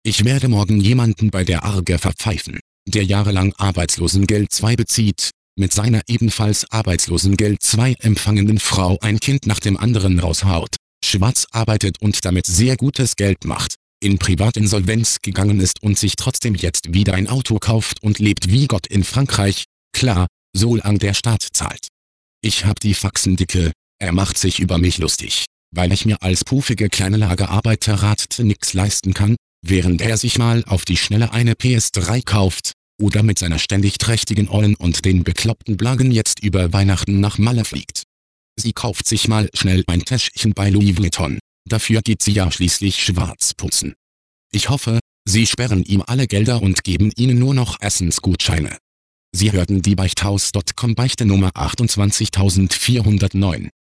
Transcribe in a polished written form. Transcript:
Ich werde morgen jemanden bei der Arge verpfeifen, der jahrelang Arbeitslosengeld II bezieht, mit seiner ebenfalls Arbeitslosengeld II empfangenden Frau ein Kind nach dem anderen raushaut, schwarz arbeitet und damit sehr gutes Geld macht, in Privatinsolvenz gegangen ist und sich trotzdem jetzt wieder ein Auto kauft und lebt wie Gott in Frankreich, klar, solange der Staat zahlt. Ich hab die Faxen dicke, er macht sich über mich lustig, weil ich mir als puffige kleine Lagerarbeiter nix leisten kann, während er sich mal auf die Schnelle eine PS3 kauft, oder mit seiner ständig trächtigen Ollen und den bekloppten Blagen jetzt über Weihnachten nach Malle fliegt. Sie kauft sich mal schnell ein Täschchen bei Louis Vuitton, dafür geht sie ja schließlich schwarz putzen. Ich hoffe, sie sperren ihm alle Gelder und geben ihnen nur noch Essensgutscheine. Sie hörten die Beichthaus.com Beichte Nummer 28409.